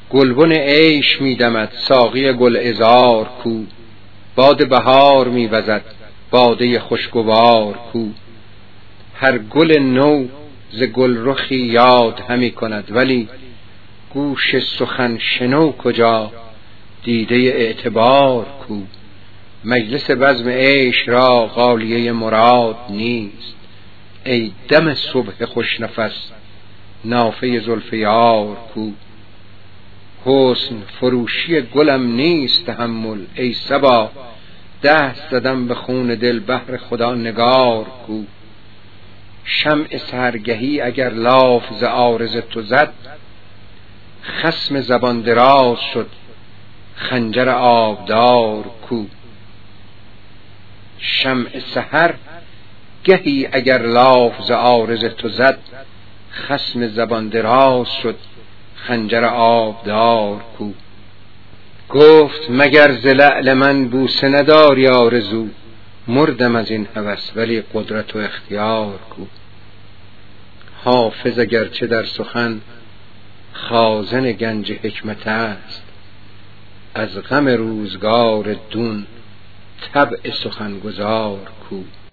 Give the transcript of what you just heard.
گلبن عیش می‌دمد ساقی گلعذار کو، باد بهار می‌وزد باده خوشگوار کو. هر گل نو ز گلرخی یاد همی کند، ولی گوش سخن شنو کجا دیده اعتبار کو. مجلس بزم عیش را غالیه مراد نیست، ای دم صبح خوش نفس نافه زلف یار کو. حسن فروشی گلم نیست تحمل، ای صبا دست زدم به خون دل بهر خدا نگار کو. شمع سحرگهی اگر لاف ز عارض تو زد، خصم زبان دراز شد خنجر آبدار کو. شمع سحر گهی اگر لاف ز عارض تو زد، خصم زبان دراز شد خنجر آبدار کو. گفت مگر ز لعل من بوسه نداری آرزو، مردم از این هوس ولی قدرت و اختیار کو. حافظ اگرچه در سخن خازن گنج حکمت است، از غم روزگار دون طبع سخنگزار کو.